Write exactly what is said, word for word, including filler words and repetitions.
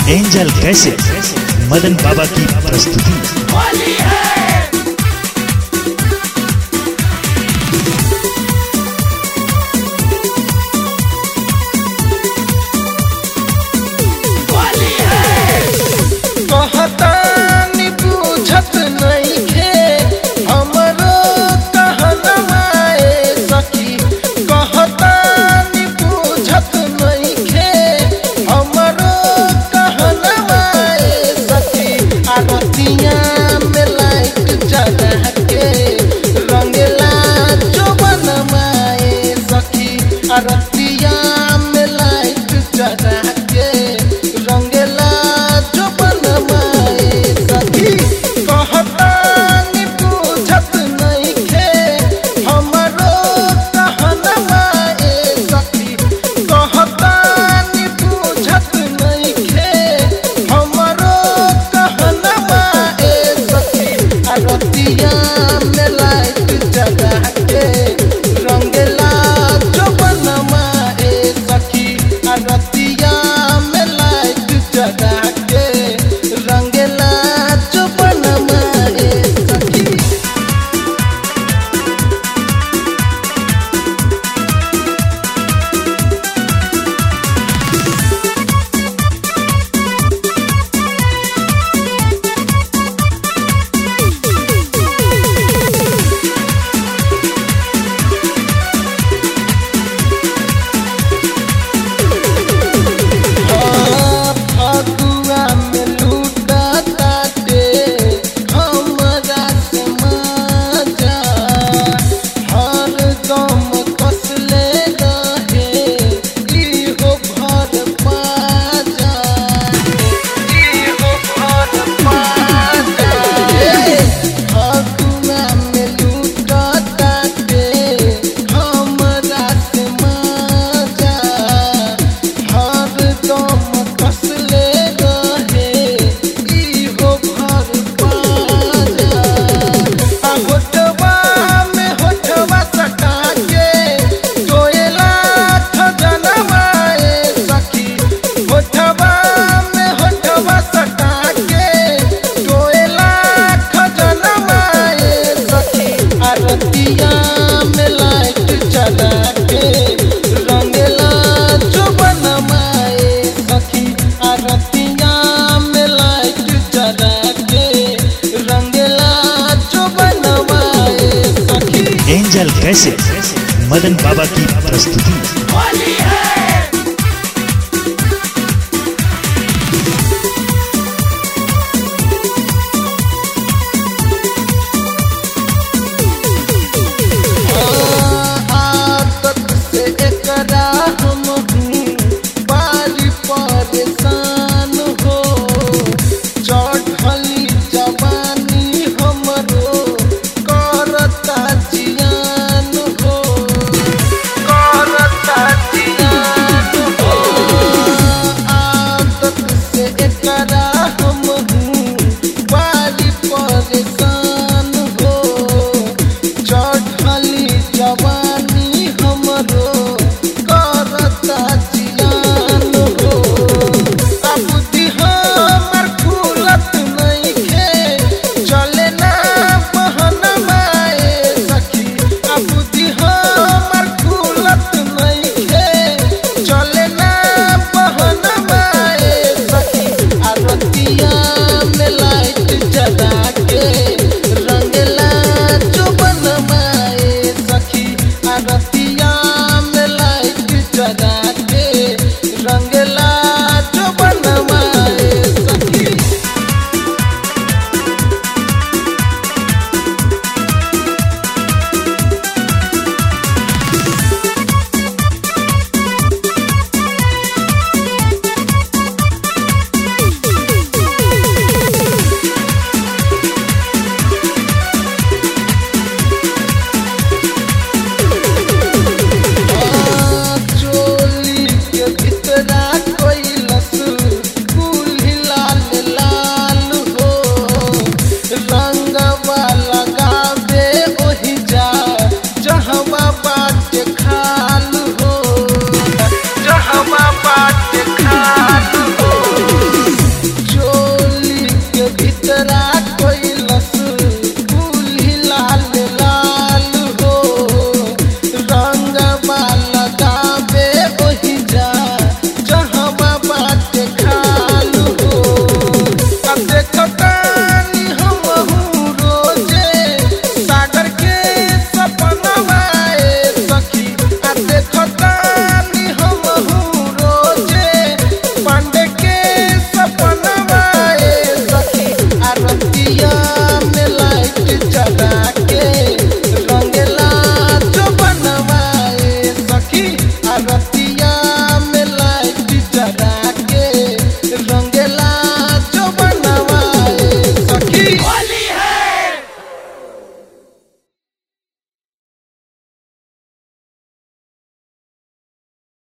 Angel कैसे मदन बाबा की प्रस्तुति। रतिया में लाइट जला के रंगेला जो बनमाए सखी। कहता नि पूछत नहीं खे हमरो कहनमाए सखी। कहता नि पूछत नहीं खे हमरो कहनमाए सखी। रतिया में लाइट जला के रंगेला रतिया में लाइट जगा के रंगेला जो बनमाए सखी। रतिया में लाइट जला के रंगेला जो बनमाए सखी। रतिया में लाइट जला के रंगेला जो बनमाए सखी। एंजल कैसे मदन बाबा की प्रस्तुति।